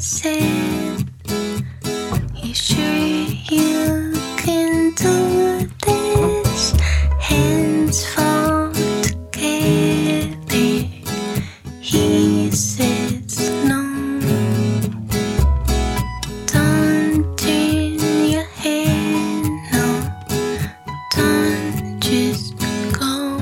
said, you sure you can do this? Hands fall together. He says no. Don't turn your head, no. Don't just go.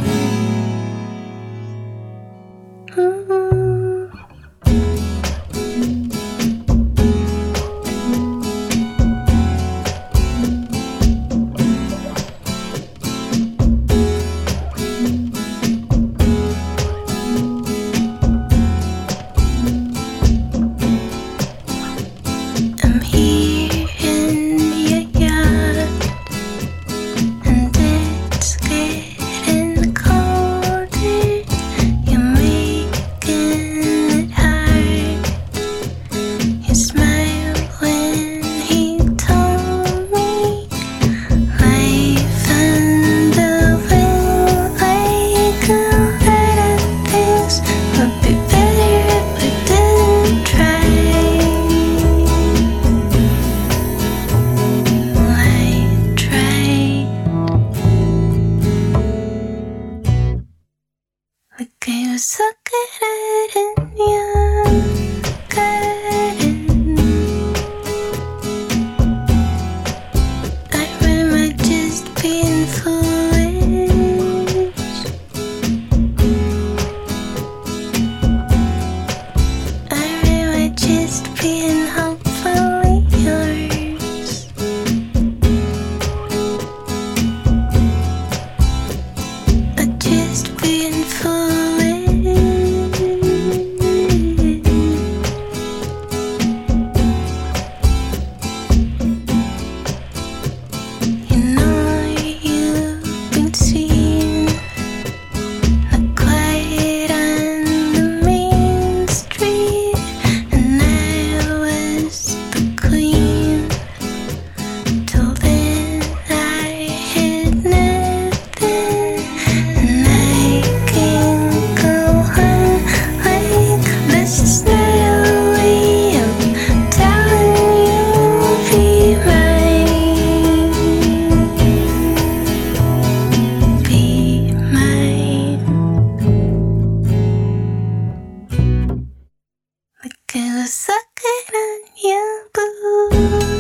I'm here in your yard, and it's getting colder. You're making it hard. You smiled when he told me life under will like a lot of things would be better if we didn't try. I tried. Like I was so good at it, yeah, garden. I remember just being foolish. I remember just being hopefully yours. Or just being foolish. You know you've been seen, not quite on the main street, and I was the queen. Till then I had nothing, and I can't go on like this. Is not a way of telling you be mine, be mine. Like I was sucking on your booty.